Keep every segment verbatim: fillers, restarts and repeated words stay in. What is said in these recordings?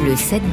Le sept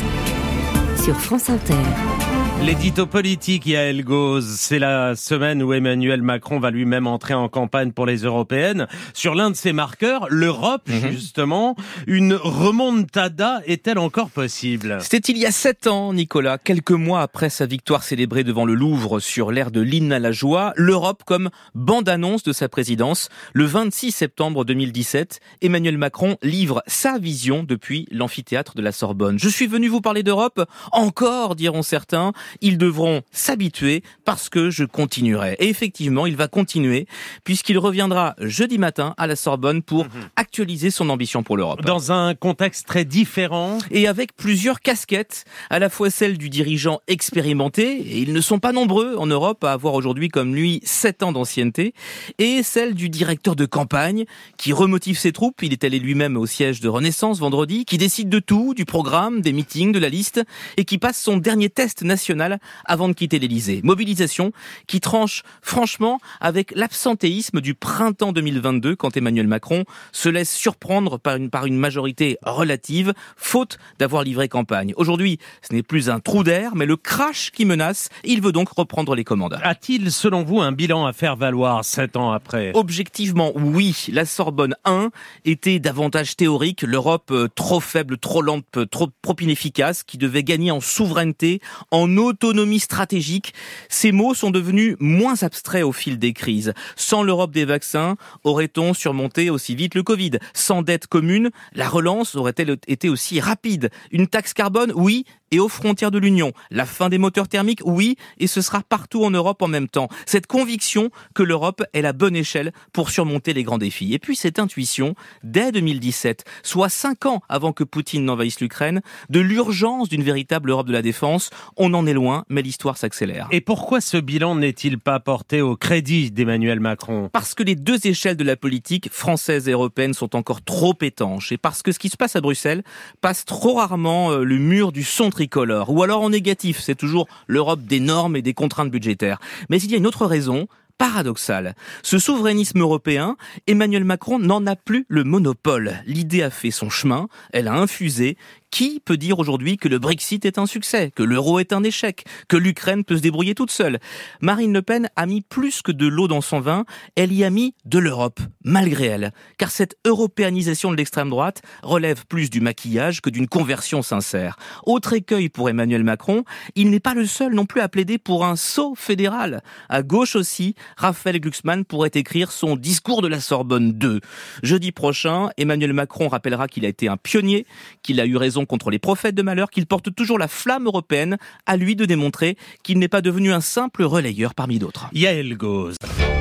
dix sur France Inter. L'édito politique, Yael Gauze, c'est la semaine où Emmanuel Macron va lui-même entrer en campagne pour les européennes. Sur l'un de ses marqueurs, l'Europe, mmh. justement, une remontada est-elle encore possible ? C'était il y a sept ans, Nicolas, quelques mois après sa victoire célébrée devant le Louvre sur l'air de l'hymne à la joie, l'Europe comme bande-annonce de sa présidence. Le vingt-six septembre deux mille dix-sept, Emmanuel Macron livre sa vision depuis l'amphithéâtre de la Sorbonne. Je suis venu vous parler d'Europe, encore, diront certains. Ils devront s'habituer parce que je continuerai. Et effectivement, il va continuer puisqu'il reviendra jeudi matin à la Sorbonne pour mmh. actualiser son ambition pour l'Europe. Dans un contexte très différent. Et avec plusieurs casquettes, à la fois celle du dirigeant expérimenté, et ils ne sont pas nombreux en Europe à avoir aujourd'hui comme lui sept ans d'ancienneté, et celle du directeur de campagne qui remotive ses troupes. Il est allé lui-même au siège de Renaissance vendredi, qui décide de tout, du programme, des meetings, de la liste, et qui passe son dernier test national avant de quitter l'Élysée. Mobilisation qui tranche franchement avec l'absentéisme du printemps deux mille vingt-deux quand Emmanuel Macron se laisse surprendre par une, par une majorité relative, faute d'avoir livré campagne. Aujourd'hui, ce n'est plus un trou d'air, mais le crash qui menace. Il veut donc reprendre les commandes. A-t-il, selon vous, un bilan à faire valoir sept ans après ? Objectivement, oui. La Sorbonne un était davantage théorique. L'Europe euh, trop faible, trop lente, trop, trop inefficace, qui devait gagner en souveraineté, en autonomie stratégique. Ces mots sont devenus moins abstraits au fil des crises. Sans l'Europe des vaccins, aurait-on surmonté aussi vite le Covid ? Sans dette commune, la relance aurait-elle été aussi rapide ? Une taxe carbone ? Oui, et aux frontières de l'Union. La fin des moteurs thermiques ? Oui, et ce sera partout en Europe en même temps. Cette conviction que l'Europe est la bonne échelle pour surmonter les grands défis. Et puis cette intuition, dès deux mille dix-sept, soit cinq ans avant que Poutine n'envahisse l'Ukraine, de l'urgence d'une véritable Europe de la défense. On en est loin, mais l'histoire s'accélère. Et pourquoi ce bilan n'est-il pas porté au crédit d'Emmanuel Macron ? Parce que les deux échelles de la politique, française et européenne, sont encore trop étanches. Et parce que ce qui se passe à Bruxelles passe trop rarement le mur du son tricolore. Ou alors en négatif, c'est toujours l'Europe des normes et des contraintes budgétaires. Mais il y a une autre raison paradoxale. Ce souverainisme européen, Emmanuel Macron n'en a plus le monopole. L'idée a fait son chemin, elle a infusé. Qui peut dire aujourd'hui que le Brexit est un succès, que l'euro est un échec, que l'Ukraine peut se débrouiller toute seule ? Marine Le Pen a mis plus que de l'eau dans son vin, elle y a mis de l'Europe, malgré elle. Car cette européanisation de l'extrême droite relève plus du maquillage que d'une conversion sincère. Autre écueil pour Emmanuel Macron, il n'est pas le seul non plus à plaider pour un saut fédéral. À gauche aussi, Raphaël Glucksmann pourrait écrire son discours de la Sorbonne deux. Jeudi prochain, Emmanuel Macron rappellera qu'il a été un pionnier, qu'il a eu raison contre les prophètes de malheur, qu'il porte toujours la flamme européenne, à lui de démontrer qu'il n'est pas devenu un simple relayeur parmi d'autres. Yael Gauze.